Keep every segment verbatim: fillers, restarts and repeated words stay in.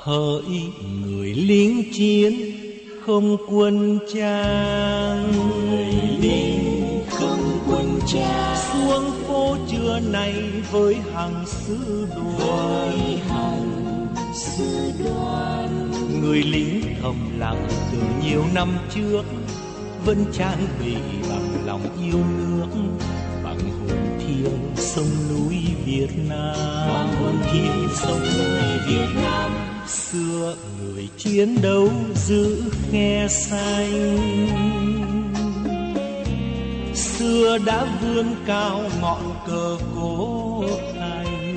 hỡi người lính chiến không quân trang, người lính không quân trang xuống phố trưa nay với hàng sư đoàn, hàng sư đoàn. Người lính thầm lặng từ nhiều năm trước vẫn trang bị bằng lòng yêu nước, bằng hồn thiêng sông núi Việt Nam, bằng hồn thiêng sông núi Việt Nam. Xưa người chiến đấu giữ khe xanh, xưa đã vươn cao ngọn cờ cố thành.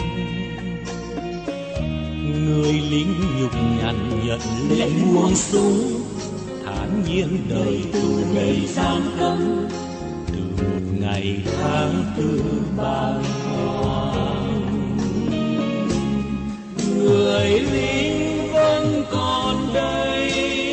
Người lính nhục nhằn nhận lệnh buông súng, thản nhiên đời tù đầy giam cấm, từ một ngày tháng tư bàng hoàng. Người lính vẫn còn đây,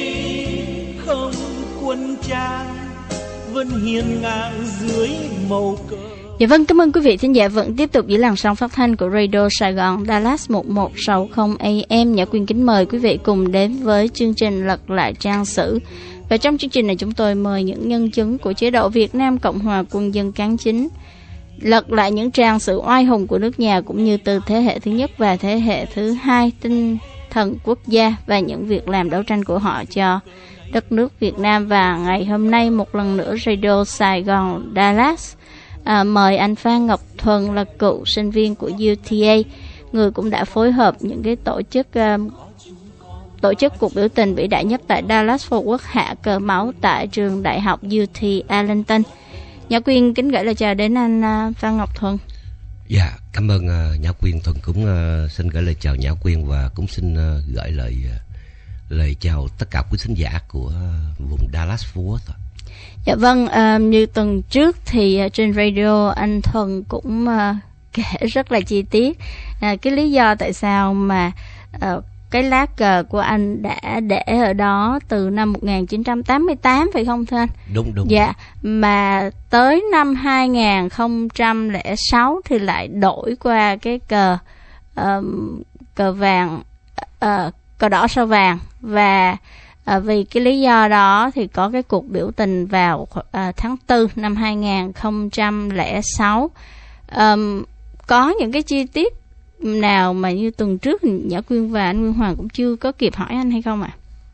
không quân trang vẫn hiên ngang dưới màu cờ. Dạ vâng, cảm ơn quý vị thính giả vẫn tiếp tục giữ làn sóng phát thanh của Radio Sài Gòn Dallas một một sáu không A M. Nhã Quyên kính mời quý vị cùng đến với chương trình Lật lại trang sử. Và trong chương trình này chúng tôi mời những nhân chứng của chế độ Việt Nam Cộng hòa Quân dân Cáng Chính lật lại những trang sử oai hùng của nước nhà, cũng như từ thế hệ thứ nhất và thế hệ thứ hai tinh thần quốc gia và những việc làm đấu tranh của họ cho đất nước Việt Nam. Và ngày hôm nay một lần nữa Radio Sài Gòn Dallas À, mời anh Phan Ngọc Thuần là cựu sinh viên của U T A, người cũng đã phối hợp những cái tổ chức uh, tổ chức cuộc biểu tình vĩ đại nhất tại Dallas Fort Worth, hạ cờ máu tại trường đại học U T Arlington. Nhã Quyên kính gửi lời chào đến anh uh, Phan Ngọc Thuần. Dạ, cảm ơn uh, Nhã Quyên. Thuần cũng uh, xin gửi lời chào Nhã Quyên và cũng xin uh, gửi lời uh, lời chào tất cả quý khán giả của uh, vùng Dallas Fort Worth. Dạ vâng, uh, như tuần trước thì uh, trên radio anh Thuần cũng uh, kể rất là chi tiết uh, cái lý do tại sao mà uh, cái lá cờ của anh đã để ở đó từ năm một nghìn chín trăm tám mươi tám, phải không thưa anh? Đúng, đúng. Dạ, mà tới năm hai nghìn không trăm lẻ sáu thì lại đổi qua cái cờ uh, cờ vàng, uh, cờ đỏ sao vàng. Và À, vì cái lý do đó thì có cái cuộc biểu tình vào à, tháng tư năm hai nghìn không trăm lẻ sáu. À, có những cái chi tiết nào mà như tuần trước Nhã Quyên và anh Nguyên Hoàng cũng chưa có kịp hỏi anh hay không ạ? À?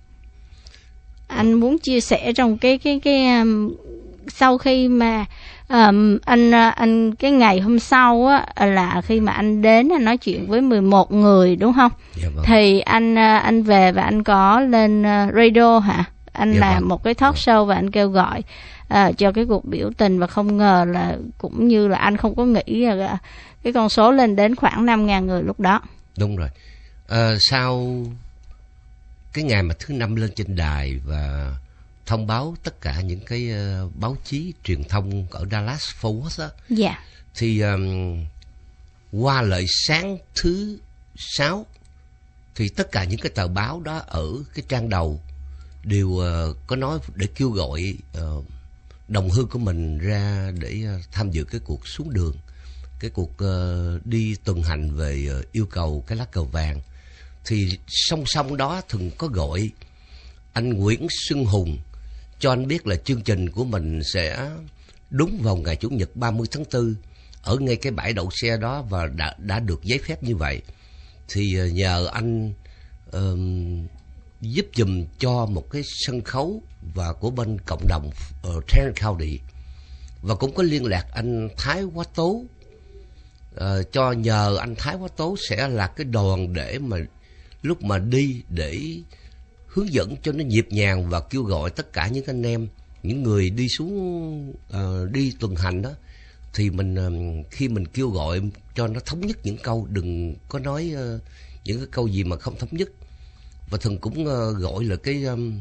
Anh muốn chia sẻ trong cái cái cái um, sau khi mà um, anh anh cái ngày hôm sau á, là khi mà anh đến anh nói chuyện với mười một người đúng không? Dạ vâng. Thì anh anh về và anh có lên radio hả? Anh dạ làm vâng. một cái talk show và anh kêu gọi uh, cho cái cuộc biểu tình, và không ngờ là cũng như là anh không có nghĩ là cái con số lên đến khoảng năm nghìn người lúc đó. Đúng rồi. À, sau cái ngày mà thứ năm lên trên đài và thông báo tất cả những cái uh, báo chí truyền thông ở Dallas Fort Worth á, dạ. thì um, qua lại sáng thứ sáu thì tất cả những cái tờ báo đó ở cái trang đầu đều uh, có nói để kêu gọi uh, đồng hương của mình ra để uh, tham dự cái cuộc xuống đường, cái cuộc uh, đi tuần hành về uh, yêu cầu cái lá cờ vàng. Thì song song đó thường có gọi anh Nguyễn Xuân Hùng cho anh biết là chương trình của mình sẽ đúng vào ngày Chủ nhật ba mươi tháng tư ở ngay cái bãi đậu xe đó, và đã, đã được giấy phép như vậy. Thì nhờ anh uh, giúp dùm cho một cái sân khấu và của bên cộng đồng ở Tarrant County, và cũng có liên lạc anh Thái Quá Tố, uh, cho nhờ anh Thái Quá Tố sẽ là cái đoàn để mà lúc mà đi để hướng dẫn cho nó nhịp nhàng và kêu gọi tất cả những anh em, những người đi xuống uh, đi tuần hành đó, thì mình uh, khi mình kêu gọi cho nó thống nhất những câu, đừng có nói uh, những cái câu gì mà không thống nhất. Và thường cũng uh, gọi là cái um,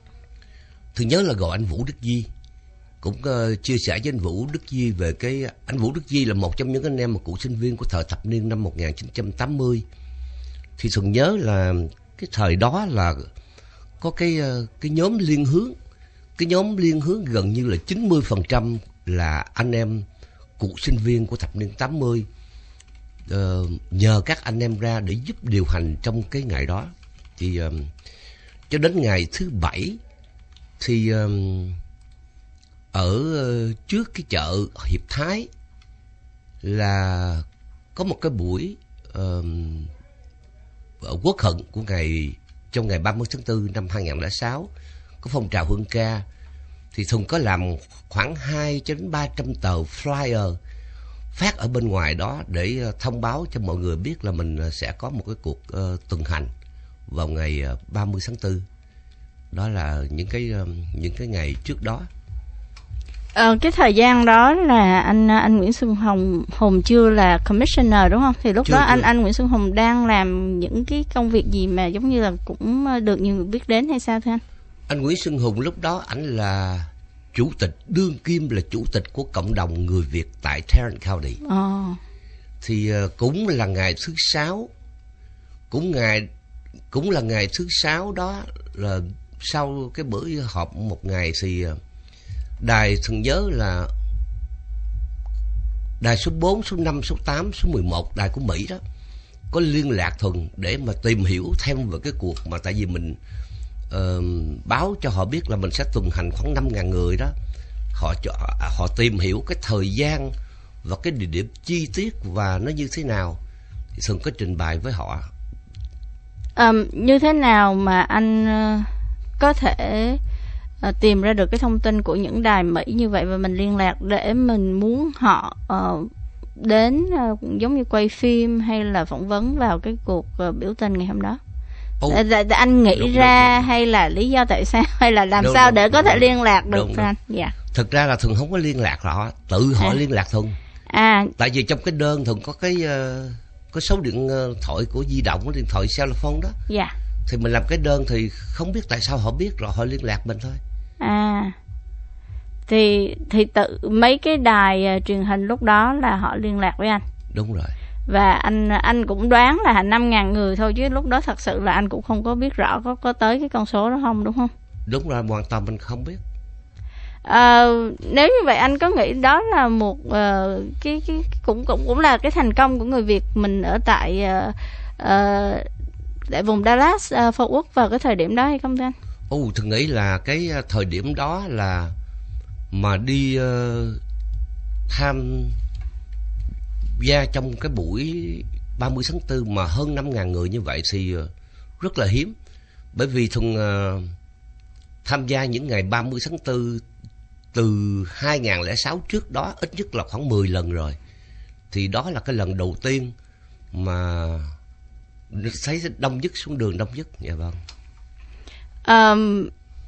thường nhớ là gọi anh Vũ Đức Di, cũng uh, chia sẻ với anh Vũ Đức Di về cái anh Vũ Đức Di là một trong những anh em mà cựu sinh viên của thời thập niên năm một nghìn chín trăm tám mươi. Thì thường nhớ là cái thời đó là có cái cái nhóm liên hướng, cái nhóm liên hướng gần như là chín mươi phần trăm là anh em cựu sinh viên của thập niên tám mươi, uh, nhờ các anh em ra để giúp điều hành trong cái ngày đó. Thì um, cho đến ngày thứ bảy thì um, ở uh, trước cái chợ Hiệp Thái là có một cái buổi um, quốc hận của ngày trong ngày ba mươi tháng tư năm hai nghìn không trăm lẻ sáu, có phong trào hương ca. Thì Thuần có làm khoảng hai đến ba trăm tờ flyer phát ở bên ngoài đó để uh, thông báo cho mọi người biết là mình uh, sẽ có một cái cuộc uh, tuần hành vào ngày uh, ba mươi tháng tư. Đó là những cái uh, những cái ngày trước đó. Ờ, cái thời gian đó là anh anh Nguyễn Xuân Hùng Hùng chưa là commissioner đúng không? Thì lúc chưa, đó chưa. anh anh Nguyễn Xuân Hùng đang làm những cái công việc gì mà giống như là cũng được nhiều người biết đến hay sao thưa anh? Anh Nguyễn Xuân Hùng lúc đó ảnh là chủ tịch, đương kim là chủ tịch của cộng đồng người Việt tại Tarrant County. Ờ. Thì uh, cũng là ngày thứ sáu, cũng ngày cũng là ngày thứ sáu đó là sau cái bữa họp một ngày thì uh, đài Thuần nhớ là đài số bốn, số năm, số tám, số mười một, đài của Mỹ đó có liên lạc Thuần để mà tìm hiểu thêm về cái cuộc mà tại vì mình uh, báo cho họ biết là mình sẽ tuần hành khoảng năm nghìn người đó. Họ họ tìm hiểu cái thời gian và cái địa điểm chi tiết và nó như thế nào thì Thuần có trình bày với họ. Um, như thế nào mà anh uh, có thể uh, tìm ra được cái thông tin của những đài Mỹ như vậy và mình liên lạc để mình muốn họ uh, đến uh, giống như quay phim hay là phỏng vấn vào cái cuộc uh, biểu tình ngày hôm đó? Oh, để, để anh nghĩ đúng, ra đúng, đúng. Hay là lý do tại sao hay là làm đúng, sao đúng, để đúng, có thể đúng, liên lạc được đúng, đúng. Anh? Dạ. Thực ra là Thuần không có liên lạc họ, tự họ à. liên lạc Thuần. À. Tại vì trong cái đơn Thuần có cái uh, có số điện uh, thoại của di động, điện thoại cell phone đó. Dạ. Thì mình làm cái đơn thì không biết tại sao họ biết rồi họ liên lạc mình thôi. À. Thì thì tự mấy cái đài uh, truyền hình lúc đó là họ liên lạc với anh. Đúng rồi. Và anh anh cũng đoán là năm nghìn người thôi chứ lúc đó thật sự là anh cũng không có biết rõ có có tới cái con số đó không, đúng không? Đúng rồi, hoàn toàn mình không biết. À, nếu như vậy anh có nghĩ đó là một uh, cái cái cũng cũng cũng là cái thành công của người Việt mình ở tại uh, uh, tại vùng Dallas, uh, Fort Worth vào cái thời điểm đó hay không thưa anh? Ồ, tôi nghĩ là cái thời điểm đó là mà đi uh, tham gia trong cái buổi ba mươi tháng tư mà hơn năm nghìn người như vậy thì uh, rất là hiếm. Bởi vì Thuần uh, tham gia những ngày ba mươi tháng tư từ hai nghìn không trăm lẻ sáu trước đó ít nhất là khoảng mười lần rồi. Thì đó là cái lần đầu tiên mà thấy đông nhất xuống đường, đông nhất. Dạ vâng. Um,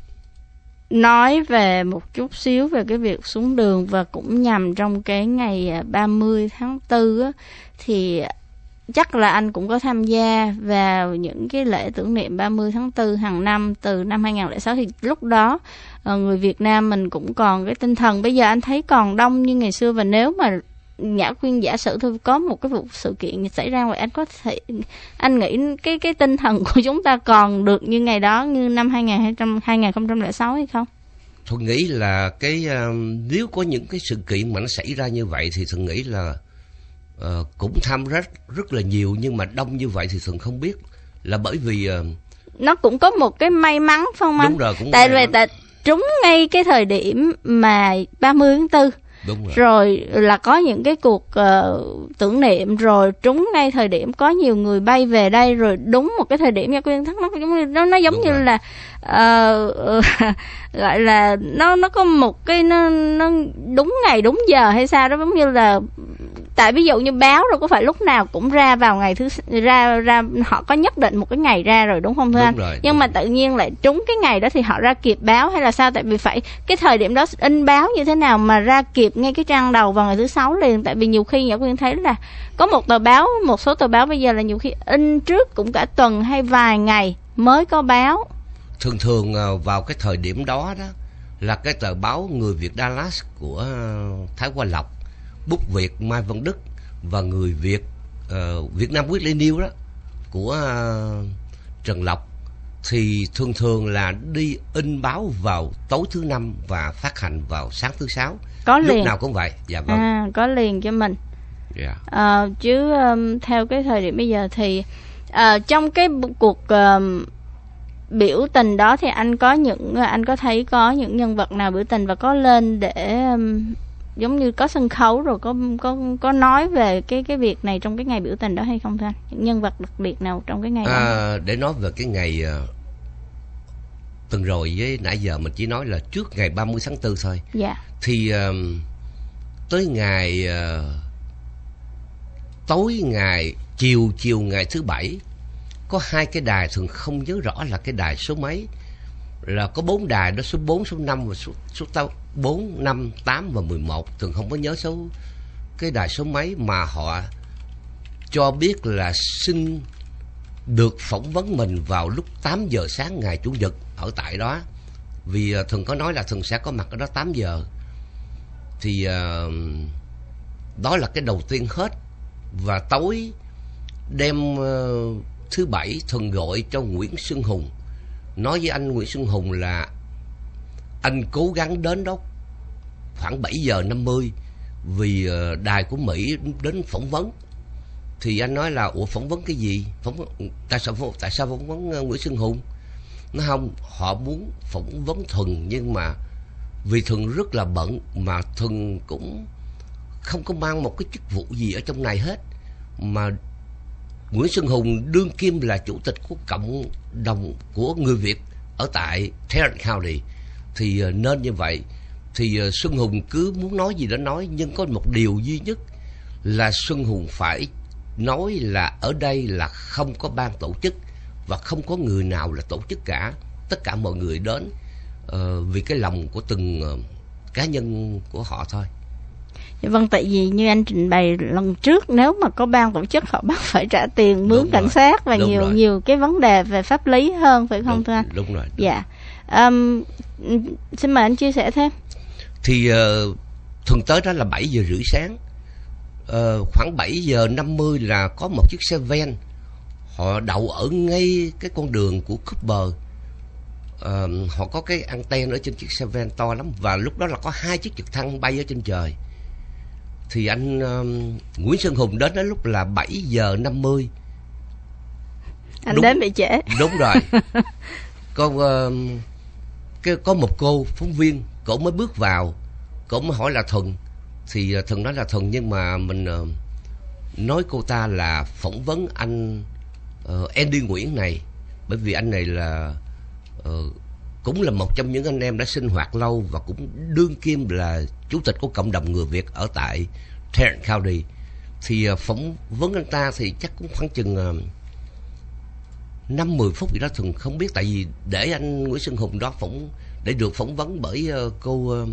nói về một chút xíu về cái việc xuống đường và cũng nhằm trong cái ngày ba mươi tháng tư á, thì chắc là anh cũng có tham gia vào những cái lễ tưởng niệm ba mươi tháng tư hàng năm từ năm hai nghìn không trăm lẻ sáu. Thì lúc đó người Việt Nam mình cũng còn cái tinh thần, bây giờ anh thấy còn đông như ngày xưa. Và nếu mà Nhã khuyên giả sử thôi có một cái vụ sự kiện xảy ra vậy, anh có thể anh nghĩ cái cái tinh thần của chúng ta còn được như ngày đó, như năm hai nghìn không trăm lẻ sáu hay không? Tôi nghĩ là cái uh, nếu có những cái sự kiện mà nó xảy ra như vậy thì tôi nghĩ là uh, cũng tham rất rất là nhiều, nhưng mà đông như vậy thì Thuần không biết, là bởi vì uh, nó cũng có một cái may mắn phải không anh? Đúng rồi, cũng tại vì tại trúng ngay cái thời điểm mà ba mươi tháng tư. Đúng rồi. Rồi là có những cái cuộc uh, tưởng niệm, rồi trúng ngay thời điểm có nhiều người bay về đây, rồi đúng một cái thời điểm Nha Quyên thắc mắc nó nó giống đúng như rồi. là uh, uh, gọi là nó nó có một cái nó nó đúng ngày đúng giờ hay sao đó, giống như là tại ví dụ như báo rồi có phải lúc nào cũng ra vào ngày thứ ra ra họ có nhất định một cái ngày ra rồi đúng không thưa đúng anh? Rồi, nhưng mà rồi. tự nhiên lại trúng cái ngày đó thì họ ra kịp báo hay là sao? Tại vì phải cái thời điểm đó in báo như thế nào mà ra kịp ngay cái trang đầu vào ngày thứ sáu liền? Tại vì nhiều khi Nhã Quyên thấy là có một tờ báo, một số tờ báo bây giờ là nhiều khi in trước cũng cả tuần hay vài ngày mới có báo. Thường thường vào cái thời điểm đó đó là cái tờ báo Người Việt Dallas của Thái Hoa Lộc, Bút Việt Mai Văn Đức và Người Việt uh, Việt Nam Weekly News đó của uh, Trần Lộc thì thường thường là đi in báo vào tối thứ năm và phát hành vào sáng thứ sáu. Có lúc liền. nào cũng vậy. Dạ vâng. À, có liền cho mình. Yeah. À, chứ um, theo cái thời điểm bây giờ thì uh, trong cái cuộc uh, biểu tình đó thì anh có những anh có thấy có những nhân vật nào biểu tình và có lên để um, giống như có sân khấu rồi có có có nói về cái cái việc này trong cái ngày biểu tình đó hay không thưa anh? Những nhân vật đặc biệt nào trong cái ngày à, đó? Để nói về cái ngày uh, tuần rồi với nãy giờ mình chỉ nói là trước ngày ba mươi tháng tư thôi. Dạ. Thì uh, tới ngày uh, tối ngày chiều chiều ngày thứ bảy có hai cái đài, thường không nhớ rõ là cái đài số mấy, là có bốn đài đó, số bốn, số năm và số số bốn, năm, tám và mười một, thường không có nhớ số cái đài số mấy, mà họ cho biết là xin được phỏng vấn mình vào lúc tám giờ sáng ngày Chủ nhật ở tại đó, vì uh, thường có nói là thường sẽ có mặt ở đó tám giờ. Thì uh, đó là cái đầu tiên hết. Và tối đêm uh, thứ bảy thường gọi cho Nguyễn Xuân Hùng, nói với anh Nguyễn Xuân Hùng là anh cố gắng đến đó khoảng bảy giờ năm mươi vì uh, đài của Mỹ đến phỏng vấn. Thì anh nói là ủa phỏng vấn cái gì? Phỏng vấn, tại sao tại sao phỏng vấn uh, Nguyễn Xuân Hùng? Nó không, họ muốn phỏng vấn Thuần, nhưng mà vì Thuần rất là bận, mà Thuần cũng không có mang một cái chức vụ gì ở trong này hết, mà Nguyễn Xuân Hùng đương kim là chủ tịch của cộng đồng của người Việt ở tại Tarrant County, thì uh, nên như vậy. Thì uh, Xuân Hùng cứ muốn nói gì đó nói, nhưng có một điều duy nhất là Xuân Hùng phải nói là ở đây là không có ban tổ chức và không có người nào là tổ chức cả, tất cả mọi người đến uh, vì cái lòng của từng uh, cá nhân của họ thôi. Vâng, tại vì như anh trình bày lần trước, nếu mà có ban tổ chức họ bắt phải trả tiền mướn đúng cảnh rồi. sát và đúng nhiều rồi. nhiều cái vấn đề về pháp lý hơn, phải không đúng, thưa anh? Đúng rồi. Đúng. Dạ. Um, xin mời anh chia sẻ thêm. Thì uh, thường tới đó là bảy giờ rưỡi sáng. Uh, khoảng bảy giờ năm mươi là có một chiếc xe van, họ đậu ở ngay cái con đường của Cooper. Uh, họ có cái anten ở trên chiếc xe van to lắm, và lúc đó là có hai chiếc trực thăng bay ở trên trời. Thì anh uh, Nguyễn Xuân Hùng đến đó lúc là bảy giờ năm mươi. Anh đúng, đến bị trễ. Đúng rồi. Có, uh, cái, có một cô phóng viên, cổ mới bước vào, cổ mới hỏi là Thuần. Thì uh, Thuần nói là Thuần, nhưng mà mình uh, nói cô ta là phỏng vấn anh uh, Andy Nguyễn này, bởi vì anh này là uh, cũng là một trong những anh em đã sinh hoạt lâu và cũng đương kim là chủ tịch của cộng đồng người Việt ở tại Tarrant County. Thì uh, phỏng vấn anh ta thì chắc cũng khoảng chừng uh, năm mười phút gì đó, Thường không biết, tại vì để anh Nguyễn Xuân Hùng đó phỏng để được phỏng vấn bởi uh, cô uh,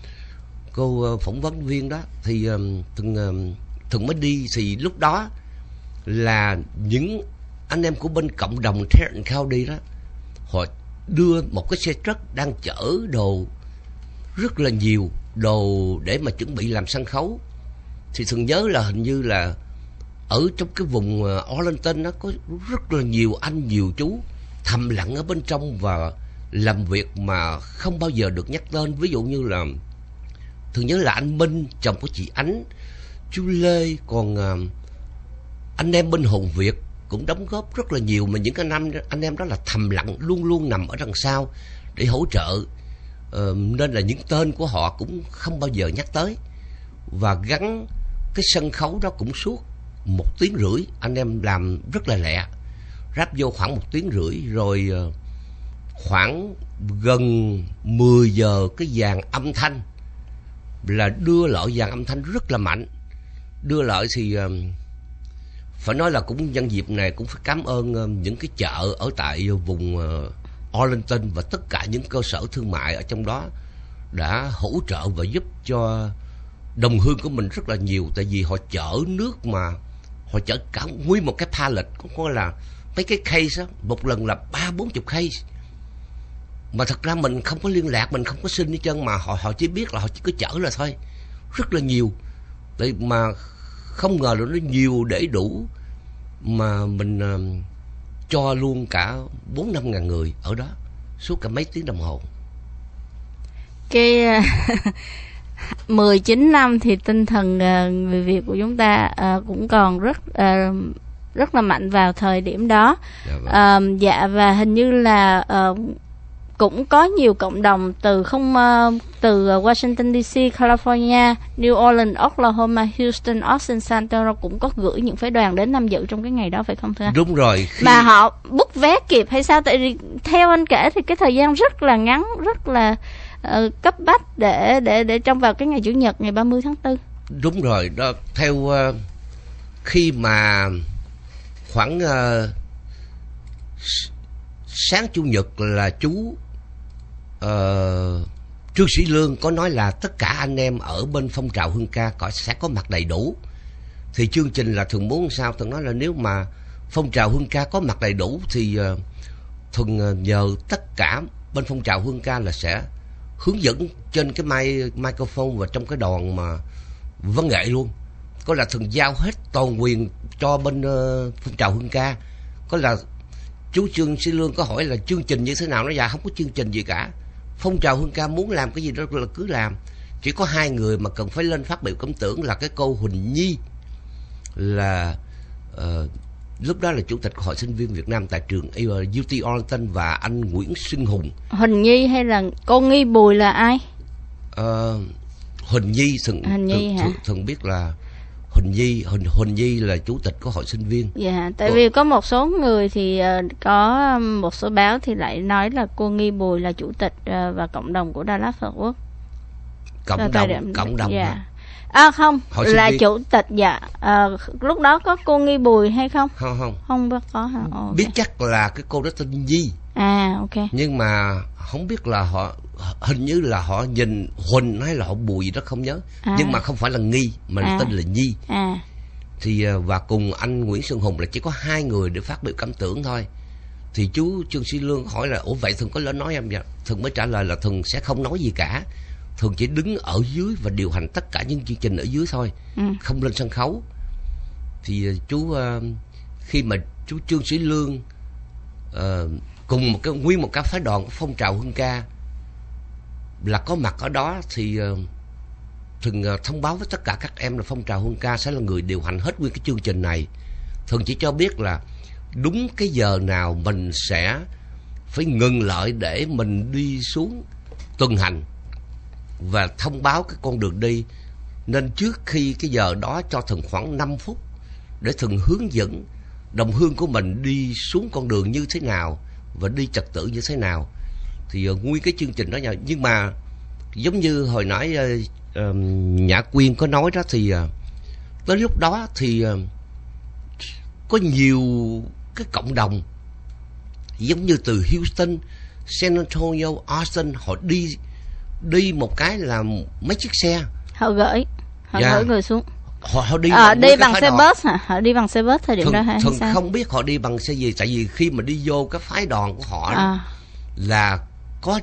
cô uh, phỏng vấn viên đó, thì uh, Thường uh, Thường mới đi. Thì lúc đó là những anh em của bên cộng đồng Tarrant County đó, họ đưa một cái xe truck đang chở đồ rất là nhiều đồ để mà chuẩn bị làm sân khấu. Thì Thường nhớ là hình như là ở trong cái vùng Arlington nó có rất là nhiều anh nhiều chú thầm lặng ở bên trong và làm việc mà không bao giờ được nhắc tên. Ví dụ như là Thường nhớ là anh Minh, chồng của chị Ánh, chú Lê, còn uh, anh em bên Hồn Việt cũng đóng góp rất là nhiều, mà những cái anh, anh em đó là thầm lặng, luôn luôn nằm ở đằng sau để hỗ trợ. uh, Nên là những tên của họ cũng không bao giờ nhắc tới. Và gắn cái sân khấu đó cũng suốt một tiếng rưỡi, anh em làm rất là lẹ, ráp vô khoảng một tiếng rưỡi. Rồi uh, khoảng gần mười giờ cái dàn âm thanh là đưa lại, dàn âm thanh rất là mạnh đưa lại. Thì uh, phải nói là cũng nhân dịp này cũng phải cảm ơn uh, những cái chợ ở tại vùng uh, Arlington và tất cả những cơ sở thương mại ở trong đó đã hỗ trợ và giúp cho đồng hương của mình rất là nhiều. Tại vì họ chở nước mà họ chở cả nguyên một cái pallet, có, có là mấy cái case á, một lần là ba bốn chục case, mà thật ra mình không có liên lạc, mình không có xin hết trơn, mà họ họ chỉ biết là họ chỉ có chở là thôi. Rất là nhiều. Tại mà không ngờ là nó nhiều để đủ mà mình uh, cho luôn cả bốn năm ngàn người ở đó suốt cả mấy tiếng đồng hồ. Cái mười chín năm thì tinh thần uh, người Việt của chúng ta uh, cũng còn rất uh, rất là mạnh vào thời điểm đó. Dạ, vâng. À, dạ và hình như là uh, cũng có nhiều cộng đồng từ không uh, từ Washington đê xê, California, New Orleans, Oklahoma, Houston, Austin, San Antonio cũng có gửi những phái đoàn đến tham dự trong cái ngày đó, phải không thưa anh? Đúng rồi. Khi... Mà họ book vé kịp hay sao? Tại vì theo anh kể thì cái thời gian rất là ngắn, rất là uh, cấp bách để để để trong vào cái ngày Chủ nhật ngày ba mươi tháng tư. Đúng rồi, đó theo uh, khi mà khoảng uh, sáng Chủ nhật là chú uh, Trương Sĩ Lương có nói là tất cả anh em ở bên phong trào Hương Ca có sẽ có mặt đầy đủ. Thì chương trình là thường muốn sao? Thường nói là nếu mà phong trào Hương Ca có mặt đầy đủ thì uh, thường nhờ tất cả bên phong trào Hương Ca là sẽ hướng dẫn trên cái mic, microphone và trong cái đoàn mà văn nghệ luôn. Có là thường giao hết toàn quyền cho bên uh, phong trào Hương Ca. Có là chú Trương Sĩ Lương có hỏi là chương trình như thế nào, nó dạ không có chương trình gì cả. Phong trào Hương Ca muốn làm cái gì đó là cứ làm. Chỉ có hai người mà cần phải lên phát biểu cảm tưởng là cái cô Huỳnh Nhi, là uh, lúc đó là chủ tịch Hội Sinh viên Việt Nam tại trường u tê Arlington, và anh Nguyễn Xuân Hùng. Huỳnh Nhi hay là cô Nghi Bùi là ai? Uh, Huỳnh Nhi thường, Huỳnh Nhi thường, hả? thường, thường biết là Huỳnh Nhi, Huỳnh, Huỳnh Nhi là chủ tịch của Hội Sinh viên. Dạ, tại vì có một số người thì uh, có một số báo thì lại nói là cô Nghi Bùi là chủ tịch uh, và cộng đồng của Dallas Fort Worth. Cộng đồng, điểm... cộng đồng. Dạ. À không, Hội là viên. Chủ tịch dạ. À, lúc đó có cô Nghi Bùi hay không? Không không. Không có hả? Oh, okay. Biết chắc là cái cô đó tên Nhi. À ok. Nhưng mà không biết là họ, hình như là họ nhìn Huỳnh hay là họ Bùi đó không nhớ. À. Nhưng mà không phải là Nghi mà à. tên là Nhi. À. Thì và cùng anh Nguyễn Xuân Hùng là chỉ có hai người để phát biểu cảm tưởng thôi. Thì chú Trương Sĩ Lương hỏi là ủa vậy Thường có lên nói em vậy? Thường mới trả lời là Thường sẽ không nói gì cả. Thường chỉ đứng ở dưới và điều hành tất cả những chương trình ở dưới thôi. Ừ. Không lên sân khấu. Thì chú khi mà chú Trương Sĩ Lương uh, cùng một cái nguyên một cái phái đoàn của phong trào Hương Ca là có mặt ở đó, thì uh, Thường uh, thông báo với tất cả các em là phong trào Hương Ca sẽ là người điều hành hết nguyên cái chương trình này. Thường chỉ cho biết là đúng cái giờ nào mình sẽ phải ngừng lại để mình đi xuống tuần hành và thông báo cái con đường đi. Nên trước khi cái giờ đó cho Thường khoảng năm phút để Thường hướng dẫn đồng hương của mình đi xuống con đường như thế nào và đi trật tự như thế nào. Thì uh, nguyên cái chương trình đó. Nhưng mà giống như hồi nãy uh, uh, Nhã Quyên có nói đó, thì uh, tới lúc đó thì uh, có nhiều cái cộng đồng giống như từ Houston, San Antonio, Austin, họ đi đi một cái là mấy chiếc xe. Họ gửi Họ yeah. gửi người xuống. Họ, họ đi, à, đi bằng xe bus hả? Họ đi bằng xe bus thời điểm thường, đó hay thường sao? Không biết họ đi bằng xe gì. Tại vì khi mà đi vô cái phái đoàn của họ à. là có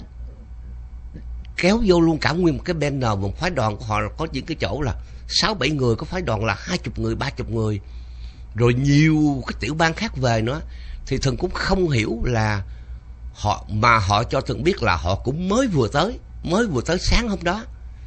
kéo vô luôn cả nguyên một cái banner. Một phái đoàn của họ có những cái chỗ là sáu bảy người, có phái đoàn là hai chục người, ba chục người, rồi nhiều cái tiểu bang khác về nữa. Thì Thường cũng không hiểu là họ, mà họ cho Thường biết là họ cũng mới vừa tới, mới vừa tới sáng hôm đó.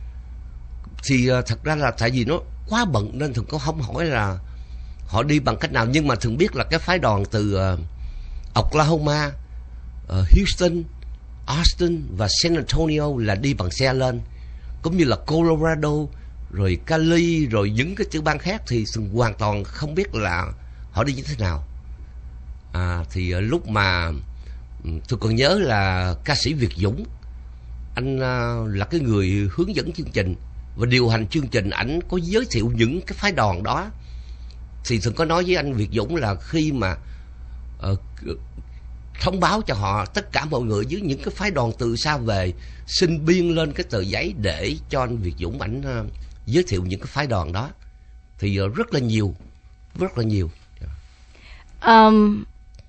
Thì uh, thật ra là tại vì nó quá bận nên Thường cũng không hỏi là họ đi bằng cách nào. Nhưng mà Thường biết là cái phái đoàn từ uh, Oklahoma, uh, Houston, Austin và San Antonio là đi bằng xe lên, cũng như là Colorado, rồi Cali, rồi những cái tiểu bang khác thì Thường hoàn toàn không biết là họ đi như thế nào. À, thì uh, lúc mà tôi còn nhớ là ca sĩ Việt Dũng, anh uh, là cái người hướng dẫn chương trình và điều hành chương trình. Ảnh có giới thiệu những cái phái đoàn đó. Thì Thường có nói với anh Việt Dũng là khi mà uh, thông báo cho họ, tất cả mọi người dưới những cái phái đoàn từ xa về, xin biên lên cái tờ giấy để cho anh Việt Dũng ảnh uh, giới thiệu những cái phái đoàn đó. Thì uh, rất là nhiều, rất là nhiều. Um,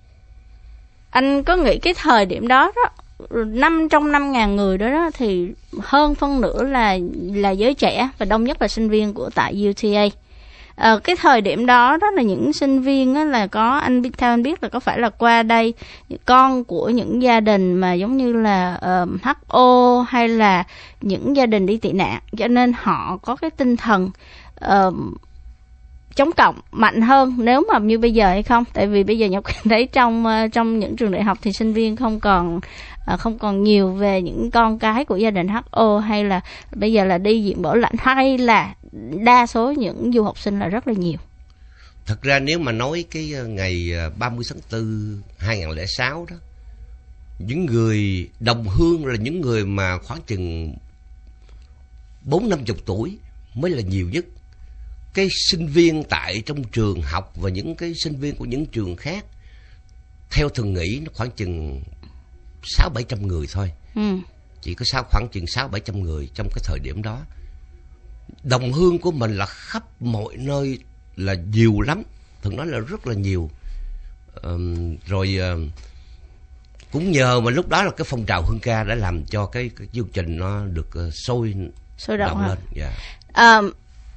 anh có nghĩ cái thời điểm đó đó, năm trong năm ngàn người đó, đó thì hơn phân nửa là là giới trẻ và đông nhất là sinh viên của tại u tê a. À, cái thời điểm đó đó là những sinh viên đó là có, anh biết theo anh biết là có phải là qua đây con của những gia đình mà giống như là uh, hát o hay là những gia đình đi tị nạn, cho nên họ có cái tinh thần uh, chống cộng mạnh hơn nếu mà như bây giờ hay không? Tại vì bây giờ Nhật Quyên thấy trong trong những trường đại học thì sinh viên không còn không còn nhiều về những con cái của gia đình hát o, hay là bây giờ là đi diện bảo lãnh, hay là đa số những du học sinh là rất là nhiều. Thật ra nếu mà nói cái ngày ba mươi tháng tư hai nghìn lẻ sáu đó, những người đồng hương là những người mà khoảng chừng bốn năm chục tuổi mới là nhiều nhất. Cái sinh viên tại trong trường học và những cái sinh viên của những trường khác, theo thường nghĩ nó khoảng chừng sáu bảy trăm người thôi. Ừ. Chỉ có sáu khoảng chừng sáu bảy trăm người trong cái thời điểm đó. Đồng hương của mình là khắp mọi nơi, là nhiều lắm, thường nói là rất là nhiều. Um, rồi uh, cũng nhờ mà lúc đó là cái phong trào hương ca đã làm cho cái, cái chương trình nó được uh, sôi sôi động lên. Yeah. Um,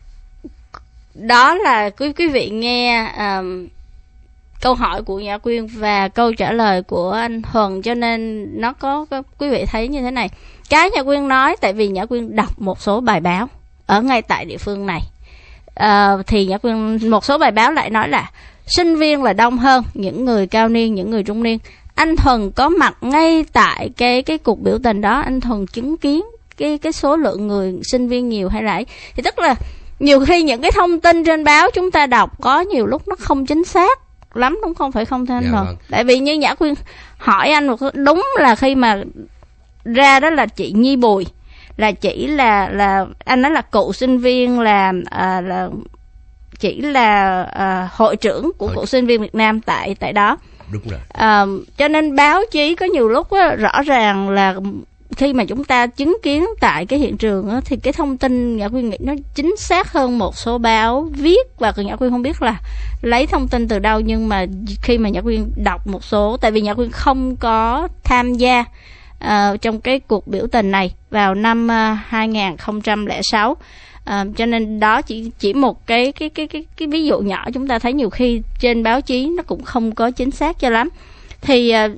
đó là quý quý vị nghe um, câu hỏi của Nhã Quyên và câu trả lời của anh Thuần, cho nên nó có, có quý vị thấy như thế này. Cái Nhã Quyên nói tại vì Nhã Quyên đọc một số bài báo ở ngay tại địa phương này, uh, thì Nhã Quyên một số bài báo lại nói là sinh viên là đông hơn những người cao niên, những người trung niên. Anh Thuần có mặt ngay tại cái cái cuộc biểu tình đó, anh Thuần chứng kiến cái cái số lượng người sinh viên nhiều hay là ấy. Thì tức là nhiều khi những cái thông tin trên báo chúng ta đọc có nhiều lúc nó không chính xác lắm, đúng không? Phải không thưa anh Thuần? Dạ, vâng. Tại vì như Nhã Quyên hỏi anh, đúng là khi mà ra đó là chị Nhi Bùi, là chỉ là là anh nói là cựu sinh viên, là à, là chỉ là à, hội trưởng của cựu sinh viên Việt Nam tại tại đó. Đúng rồi. À, cho nên báo chí có nhiều lúc á, rõ ràng là khi mà chúng ta chứng kiến tại cái hiện trường á, thì cái thông tin Nhã Quyên nghĩ nó chính xác hơn một số báo viết, và Nhã Quyên không biết là lấy thông tin từ đâu, nhưng mà khi mà Nhã Quyên đọc một số, tại vì Nhã Quyên không có tham gia uh, trong cái cuộc biểu tình này vào năm uh, hai nghìn không trăm lẻ sáu. Uh, cho nên đó chỉ chỉ một cái cái cái cái cái ví dụ nhỏ, chúng ta thấy nhiều khi trên báo chí nó cũng không có chính xác cho lắm. Thì uh,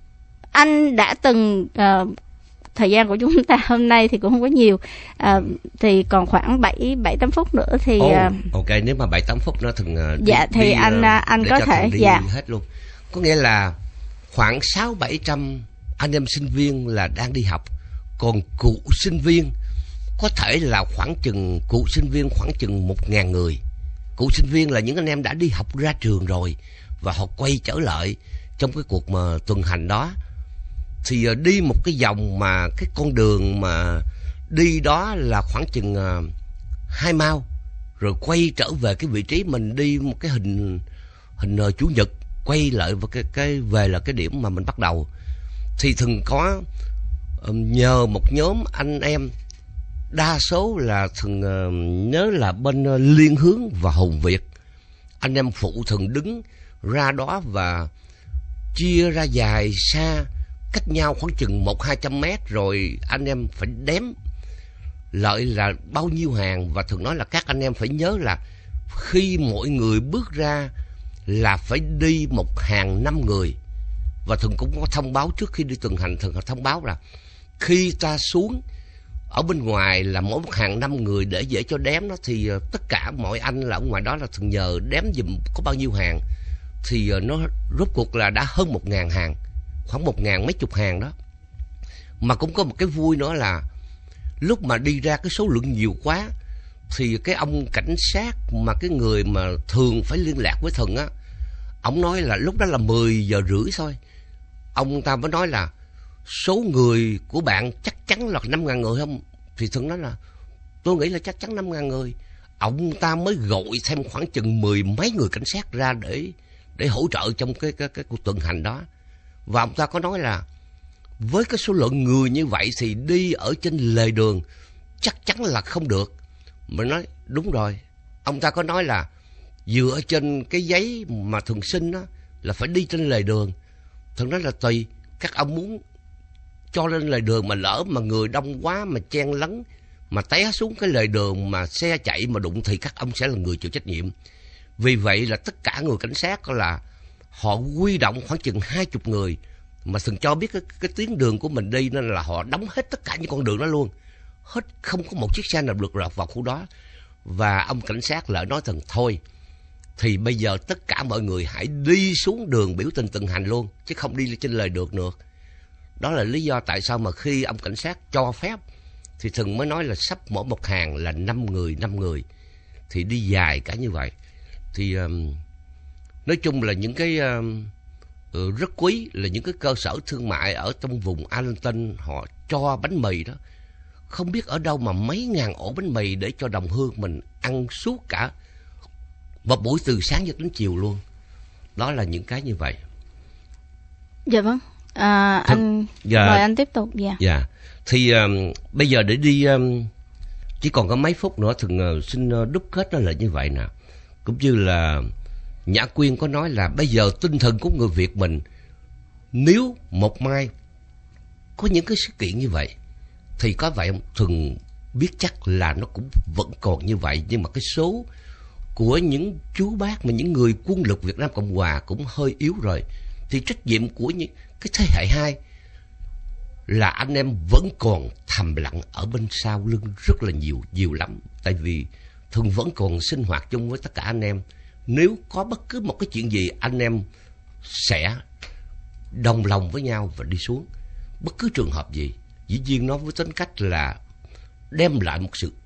anh đã từng uh, thời gian của chúng ta hôm nay thì cũng không có nhiều, uh, thì còn khoảng bảy bảy tám phút nữa thì oh, uh, ok, nếu mà bảy tám phút nó thường uh, dạ đi, thì đi, anh uh, anh có thể đi dạ hết luôn. Có nghĩa là khoảng sáu bảy trăm anh em sinh viên là đang đi học, còn cựu sinh viên có thể là khoảng chừng cựu sinh viên khoảng chừng một ngàn người. Cựu sinh viên là những anh em đã đi học ra trường rồi và họ quay trở lại trong cái cuộc mà tuần hành đó. Thì đi một cái vòng mà cái con đường mà đi đó là khoảng chừng uh, hai mao, rồi quay trở về cái vị trí mình đi một cái hình hình uh, chủ nhật, quay lại vào cái cái về là cái điểm mà mình bắt đầu. Thì thường có uh, nhờ một nhóm anh em, đa số là thường uh, nhớ là bên uh, Liên Hướng và Hồng Việt, anh em phụ thường đứng ra đó và chia ra dài xa, cách nhau khoảng chừng một hai trăm mét, rồi anh em phải đếm lại là bao nhiêu hàng. Và thường nói là các anh em phải nhớ là khi mỗi người bước ra là phải đi một hàng năm người. Và thường cũng có thông báo trước khi đi tuần hành, thường thông báo là khi ta xuống ở bên ngoài là mỗi một hàng năm người để dễ cho đếm đó, thì tất cả mọi anh là ở ngoài đó là thường nhờ đếm dùm có bao nhiêu hàng. Thì nó rốt cuộc là đã hơn một ngàn hàng, khoảng một ngàn mấy chục hàng đó. Mà cũng có một cái vui nữa là lúc mà đi ra cái số lượng nhiều quá, thì cái ông cảnh sát mà cái người mà thường phải liên lạc với Thần á, ông nói là lúc đó là mười giờ rưỡi thôi, ông ta mới nói là số người của bạn chắc chắn là năm ngàn người không? Thì Thần nói là tôi nghĩ là chắc chắn năm ngàn người. Ông ta mới gọi thêm khoảng chừng mười mấy người cảnh sát ra để để hỗ trợ trong cái cái cái cuộc tuần hành đó. Và ông ta có nói là với cái số lượng người như vậy thì đi ở trên lề đường chắc chắn là không được. Mình nói đúng rồi. Ông ta có nói là dựa trên cái giấy mà thường xin đó là phải đi trên lề đường. Thường nói là tùy, các ông muốn cho lên lề đường mà lỡ mà người đông quá mà chen lấn mà té xuống cái lề đường mà xe chạy mà đụng thì các ông sẽ là người chịu trách nhiệm. Vì vậy là tất cả người cảnh sát là họ huy động khoảng chừng hai chục người, mà Thường cho biết cái, cái tuyến đường của mình đi nên là họ đóng hết tất cả những con đường đó luôn. Hết, không có một chiếc xe nào được lọt vào khu đó. Và ông cảnh sát lại nói Thần thôi, thì bây giờ tất cả mọi người hãy đi xuống đường biểu tình tuần hành luôn, chứ không đi trên lề được nữa. Đó là lý do tại sao mà khi ông cảnh sát cho phép thì thường mới nói là sắp mỗi một hàng là năm người, năm người. Thì đi dài cả như vậy. Thì um, nói chung là những cái um, rất quý là những cái cơ sở thương mại ở trong vùng Arlington họ cho bánh mì đó. Không biết ở đâu mà mấy ngàn ổ bánh mì để cho đồng hương mình ăn suốt cả một buổi từ sáng cho đến chiều luôn. Đó là những cái như vậy. Dạ vâng. À, anh dạ, mời anh tiếp tục. Dạ. Dạ. Thì um, bây giờ để đi um, chỉ còn có mấy phút nữa, thường uh, xin uh, đúc kết nó lại như vậy nè. Cũng như là Nhã Quyên có nói là bây giờ tinh thần của người Việt mình, nếu một mai có những cái sự kiện như vậy thì có vậy không? Thường biết chắc là nó cũng vẫn còn như vậy, nhưng mà cái số của những chú bác mà những người quân lực Việt Nam Cộng Hòa cũng hơi yếu rồi. Thì trách nhiệm của những cái thế hệ hai là anh em vẫn còn thầm lặng ở bên sau lưng rất là nhiều, nhiều lắm. Tại vì thường vẫn còn sinh hoạt chung với tất cả anh em. Nếu có bất cứ một cái chuyện gì, anh em sẽ đồng lòng với nhau và đi xuống. Bất cứ trường hợp gì, dĩ nhiên nó với tính cách là đem lại một sự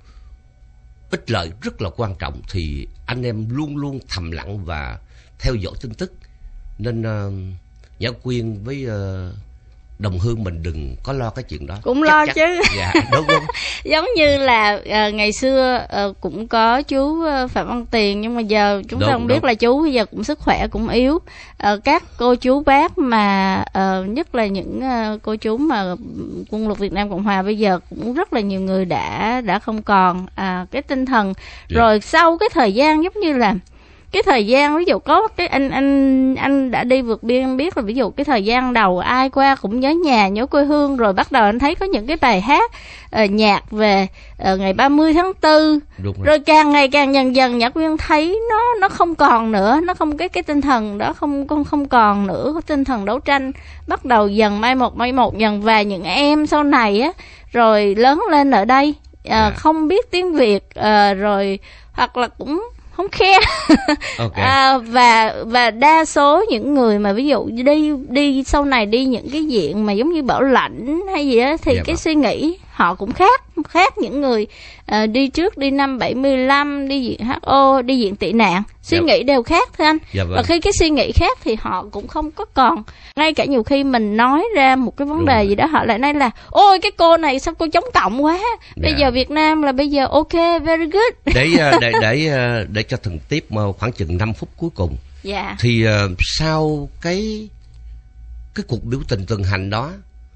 ích lợi rất là quan trọng, thì anh em luôn luôn thầm lặng và theo dõi tin tức. Nên uh, Nhã Quyên với uh, đồng hương mình đừng có lo cái chuyện đó. Cũng chắc lo chắc, chứ. Dạ, đúng không? Giống như là uh, ngày xưa uh, cũng có chú uh, Phạm Văn Tiền, nhưng mà giờ chúng đúng, ta không đúng. biết là chú bây giờ cũng sức khỏe cũng yếu. Uh, các cô chú bác mà uh, nhất là những uh, cô chú mà quân lực Việt Nam Cộng Hòa bây giờ cũng rất là nhiều người đã đã không còn uh, cái tinh thần. Yeah. Rồi sau cái thời gian giống như là cái thời gian, ví dụ có cái anh anh anh đã đi vượt biên biết là ví dụ cái thời gian đầu ai qua cũng nhớ nhà nhớ quê hương, rồi bắt đầu anh thấy có những cái bài hát uh, nhạc về uh, ngày ba mươi tháng tư, rồi. rồi càng ngày càng dần dần Nhã Quyên thấy nó nó không còn nữa, nó không cái cái tinh thần đó không không không còn nữa, cái tinh thần đấu tranh bắt đầu dần mai một mai một dần. Và những em sau này á rồi lớn lên ở đây uh, yeah. không biết tiếng Việt, uh, rồi hoặc là cũng không khe okay. à, và và đa số những người mà ví dụ đi đi sau này đi những cái diện mà giống như bảo lãnh hay gì đó thì yeah, cái bro. suy nghĩ họ cũng khác khác những người uh, đi trước, đi năm bảy mươi lăm, đi diện hát o, đi diện tị nạn, suy yeah. nghĩ đều khác thưa anh. Yeah, và khi cái suy nghĩ khác thì họ cũng không có còn, ngay cả nhiều khi mình nói ra một cái vấn Đúng đề rồi. gì đó họ lại nói là ôi cái cô này sao cô chống cộng quá, bây yeah. giờ Việt Nam là bây giờ ok very good. để để để để cho thần tiếp khoảng chừng năm phút cuối cùng. Yeah. Thì uh, sau cái cái cuộc biểu tình tuần hành đó,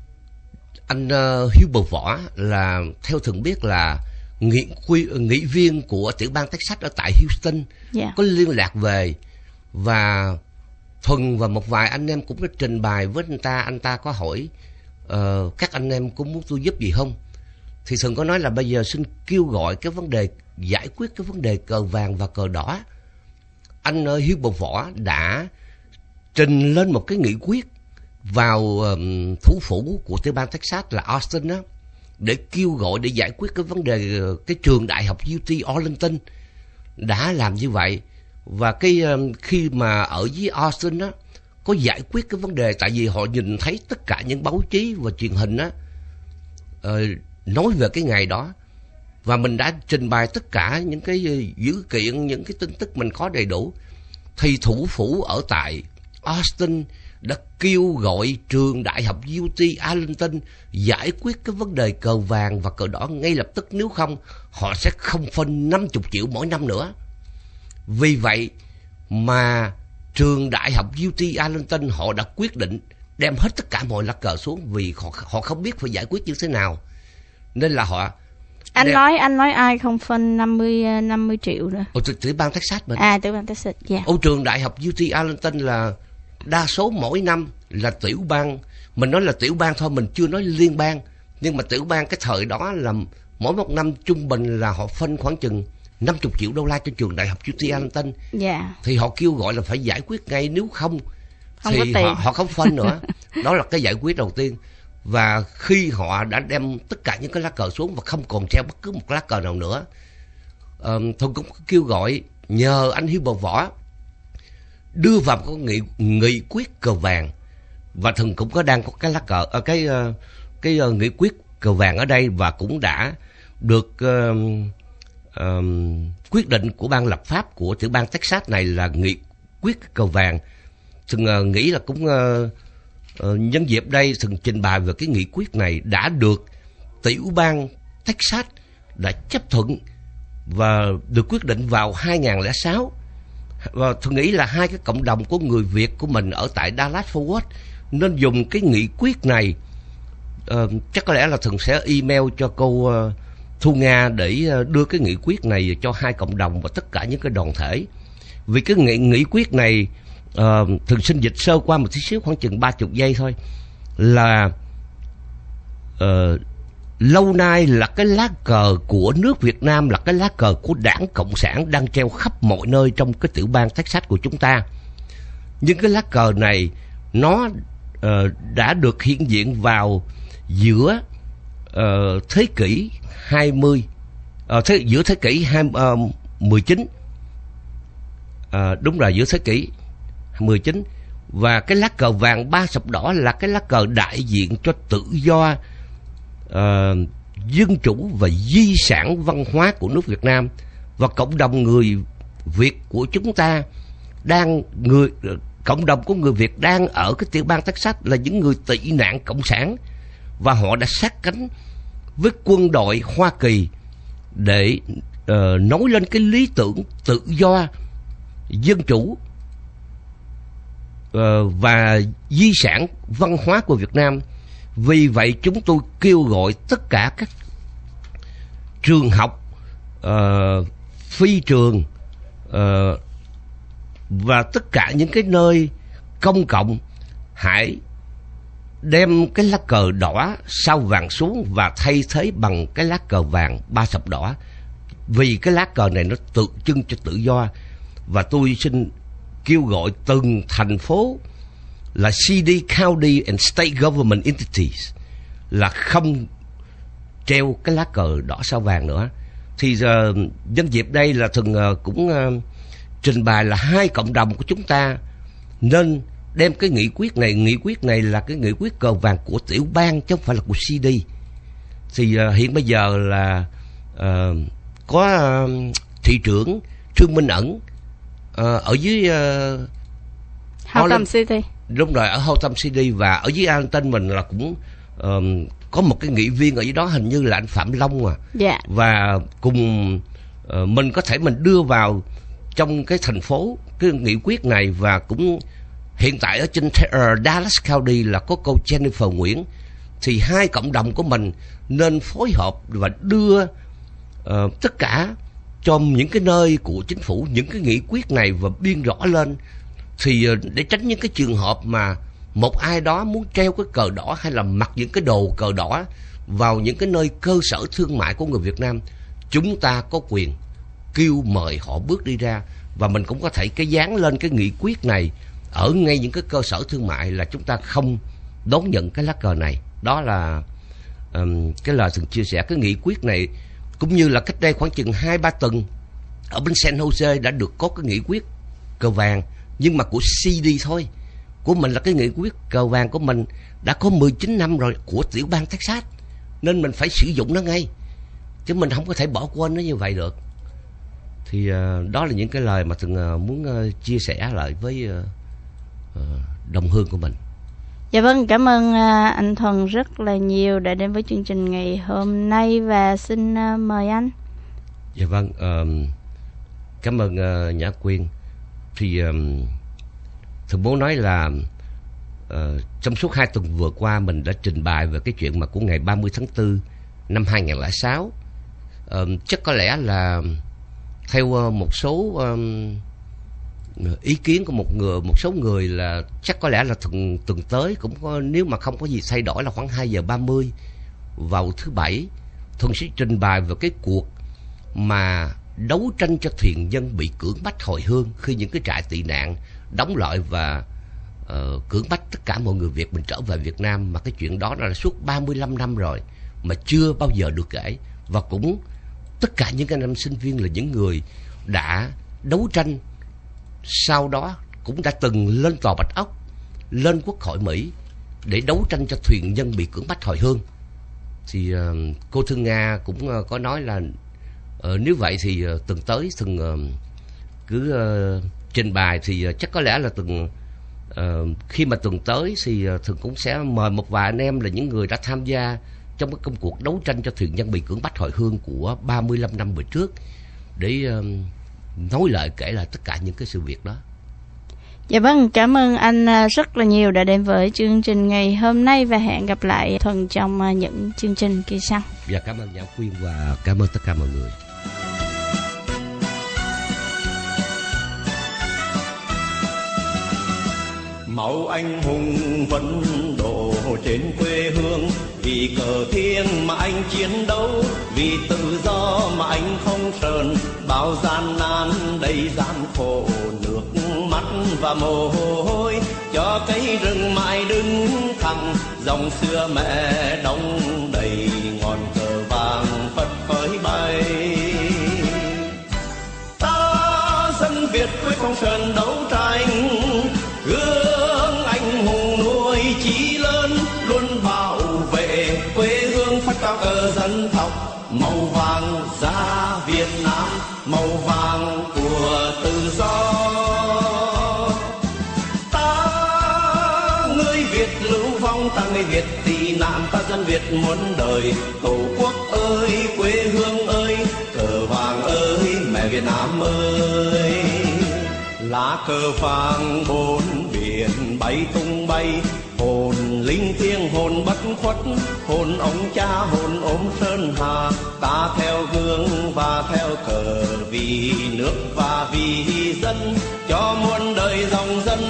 anh uh, Hiếu Bờ Võ là theo thường biết là nghị quy nghị viên của tiểu bang Texas ở tại Houston, yeah. có liên lạc về, và Thuần và một vài anh em cũng có trình bày với anh ta. Anh ta có hỏi uh, các anh em có muốn tôi giúp gì không, thì Thuần có nói là bây giờ xin kêu gọi cái vấn đề giải quyết cái vấn đề cờ vàng và cờ đỏ. Anh uh, Hiếu Bờ Võ đã trình lên một cái nghị quyết vào um, thủ phủ của tiểu bang Texas là Austin đó, để kêu gọi để giải quyết cái vấn đề cái trường đại học u tê Arlington đã làm như vậy. Và cái um, khi mà ở dưới Austin đó có giải quyết cái vấn đề, tại vì họ nhìn thấy tất cả những báo chí và truyền hình đó uh, nói về cái ngày đó, và mình đã trình bày tất cả những cái dữ kiện, những cái tin tức mình có đầy đủ, thì thủ phủ ở tại Austin đã kêu gọi trường đại học u tê Arlington giải quyết cái vấn đề cờ vàng và cờ đỏ ngay lập tức, nếu không họ sẽ không phân năm mươi triệu mỗi năm nữa. Vì vậy mà trường đại học u tê Arlington họ đã quyết định đem hết tất cả mọi lá cờ xuống, vì họ, họ không biết phải giải quyết như thế nào, nên là họ anh đem... nói anh nói ai không phân năm mươi triệu nữa. Ồ, tiểu bang Texas mình. À, tiểu bang Texas, dạ. Yeah. Ô, trường đại học u tê Arlington là đa số mỗi năm là tiểu bang, mình nói là tiểu bang thôi, mình chưa nói liên bang, nhưng mà tiểu bang cái thời đó là mỗi một năm trung bình là họ phân khoảng chừng năm mươi triệu đô la cho trường đại học u tê Arlington. Dạ. Yeah. Thì họ kêu gọi là phải giải quyết ngay, nếu không, không thì họ, họ không phân nữa. Đó là cái giải quyết đầu tiên. Và khi họ đã đem tất cả những cái lá cờ xuống và không còn treo bất cứ một lá cờ nào nữa, uh, tôi cũng kêu gọi nhờ anh Hiếu Bảo Võ đưa vào cái nghị nghị quyết cờ vàng, và Thần cũng có đang có cái lá cờ ở cái cái uh, nghị quyết cờ vàng ở đây, và cũng đã được uh, uh, quyết định của ban lập pháp của tiểu bang Texas này là nghị quyết cờ vàng. Thần uh, nghĩ là cũng uh, uh, nhân dịp đây Thần trình bày về cái nghị quyết này đã được tiểu bang Texas đã chấp thuận và được quyết định vào hai nghìn không trăm lẻ sáu. Và tôi nghĩ là hai cái cộng đồng của người Việt của mình ở tại Dallas Fort Worth nên dùng cái nghị quyết này. Uh, chắc có lẽ là Thần sẽ email cho cô uh, Thu Nga để uh, đưa cái nghị quyết này cho hai cộng đồng và tất cả những cái đoàn thể. Vì cái nghị, nghị quyết này uh, Thần xin dịch sơ qua một tí xíu, khoảng chừng ba mươi giây thôi, là uh, lâu nay là cái lá cờ của nước Việt Nam, là cái lá cờ của Đảng Cộng sản đang treo khắp mọi nơi trong cái tiểu bang Texas của chúng ta. Nhưng cái lá cờ này nó uh, đã được hiện diện vào giữa uh, thế kỷ hai mươi, uh, thế, giữa thế kỷ hai, uh, mười chín, uh, đúng rồi, giữa thế kỷ mười chín. Và cái lá cờ vàng ba sọc đỏ là cái lá cờ đại diện cho tự do, Uh, dân chủ và di sản văn hóa của nước Việt Nam. Và cộng đồng người Việt của chúng ta đang người cộng đồng của người Việt đang ở cái tiểu bang Texas là những người tị nạn cộng sản, và họ đã sát cánh với quân đội Hoa Kỳ để uh, nối lên cái lý tưởng tự do, dân chủ uh, và di sản văn hóa của Việt Nam. Vì vậy chúng tôi kêu gọi tất cả các trường học, uh, phi trường uh, và tất cả những cái nơi công cộng hãy đem cái lá cờ đỏ sao vàng xuống và thay thế bằng cái lá cờ vàng ba sọc đỏ. Vì cái lá cờ này nó tượng trưng cho tự do. Và tôi xin kêu gọi từng thành phố là city, county and state government entities là không treo cái lá cờ đỏ sao vàng nữa. Thì uh, nhân dịp đây là Thần uh, cũng uh, trình bày là hai cộng đồng của chúng ta nên đem cái nghị quyết này, nghị quyết này là cái nghị quyết cờ vàng của tiểu bang chứ không phải là của xê đê. Thì uh, hiện bây giờ là uh, có uh, thị trưởng Trương Minh Ẩn uh, ở dưới uh, Hotham City. Đúng rồi, ở Hotham City, và ở dưới Arlington mình là cũng um, có một cái nghị viên ở dưới đó, hình như là anh Phạm Long à. Dạ. Và cùng uh, mình có thể mình đưa vào trong cái thành phố cái nghị quyết này. Và cũng hiện tại ở trên uh, Dallas County là có cô Jennifer Nguyễn. Thì hai cộng đồng của mình nên phối hợp và đưa uh, tất cả trong những cái nơi của chính phủ những cái nghị quyết này và biên rõ lên. Thì để tránh những cái trường hợp mà một ai đó muốn treo cái cờ đỏ hay là mặc những cái đồ cờ đỏ vào những cái nơi cơ sở thương mại của người Việt Nam, chúng ta có quyền kêu mời họ bước đi ra. Và mình cũng có thể cái dán lên cái nghị quyết này ở ngay những cái cơ sở thương mại là chúng ta không đón nhận cái lá cờ này. Đó là um, cái lời Thần chia sẻ. Cái nghị quyết này cũng như là cách đây khoảng chừng hai ba tuần ở bên San Jose đã được có cái nghị quyết cờ vàng, nhưng mà của xê đê thôi. Của mình là cái nghị quyết cờ vàng của mình đã có mười chín năm rồi, của tiểu bang Texas, nên mình phải sử dụng nó ngay, chứ mình không có thể bỏ quên nó như vậy được. Thì uh, đó là những cái lời mà Thần uh, muốn uh, chia sẻ lại với uh, uh, đồng hương của mình. Dạ vâng, cảm ơn uh, anh Thuần rất là nhiều đã đến với chương trình ngày hôm nay, và xin uh, mời anh. Dạ vâng, uh, cảm ơn uh, Nhã Quyên. Thì um, Thần muốn nói là uh, trong suốt hai tuần vừa qua mình đã trình bày về cái chuyện mà của ngày ba mươi tháng tư năm hai nghìn không trăm lẻ sáu. uh, Chắc có lẽ là theo uh, một số um, ý kiến của một người, một số người là chắc có lẽ là tuần, tuần tới cũng có, nếu mà không có gì thay đổi là khoảng hai giờ ba mươi vào thứ Bảy, Thuần sẽ trình bày về cái cuộc mà đấu tranh cho thuyền nhân bị cưỡng bách hồi hương khi những cái trại tị nạn đóng lại và uh, cưỡng bách tất cả mọi người Việt mình trở về Việt Nam. Mà cái chuyện đó là suốt ba mươi lăm năm rồi mà chưa bao giờ được kể. Và cũng tất cả những cái năm sinh viên là những người đã đấu tranh sau đó cũng đã từng lên tòa Bạch Ốc, lên Quốc hội Mỹ để đấu tranh cho thuyền nhân bị cưỡng bách hồi hương. Thì uh, cô Thư Nga cũng uh, có nói là uh, nếu vậy thì uh, tuần tới Thường uh, cứ uh, trình bày thì uh, chắc có lẽ là tuần uh, khi mà tuần tới thì uh, Thường cũng sẽ mời một vài anh em là những người đã tham gia trong cái công cuộc đấu tranh cho thuyền nhân bị cưỡng bách hồi hương của ba mươi lăm năm về trước để uh, nói lại kể lại tất cả những cái sự việc đó. Dạ vâng, cảm ơn anh rất là nhiều đã đến với chương trình ngày hôm nay và hẹn gặp lại Thuần trong những chương trình kỳ sau. Dạ, cảm ơn Nhã Quyên và cảm ơn tất cả mọi người. Máu anh hùng vẫn đổ trên quê hương, vì cờ thiêng mà anh chiến đấu, vì tự do mà anh không sờn, bao gian nan đầy gian khổ, nước mắt và mồ hôi cho cây rừng mãi đứng thẳng, dòng xưa mẹ đong đầy ngọn cờ vàng phất phới bay. Ta dân Việt quyết không sờn đấu tranh, gương anh hùng nuôi chí lớn, luôn bảo vệ quê hương phát cao cờ dân tộc. Màu vàng da Việt Nam, màu vàng của tự do. Ta người Việt lưu vong, ta người Việt tị nạn, ta dân Việt muôn đời. Tổ quốc ơi, quê hương ơi, cờ vàng ơi, mẹ Việt Nam ơi. Lá cờ vàng bốn biển bay tung bay, hồn linh thiêng hồn bất khuất, hồn ông cha hồn ôm sơn hà. Ta theo gương và theo cờ, vì nước và vì dân, cho muôn đời dòng dân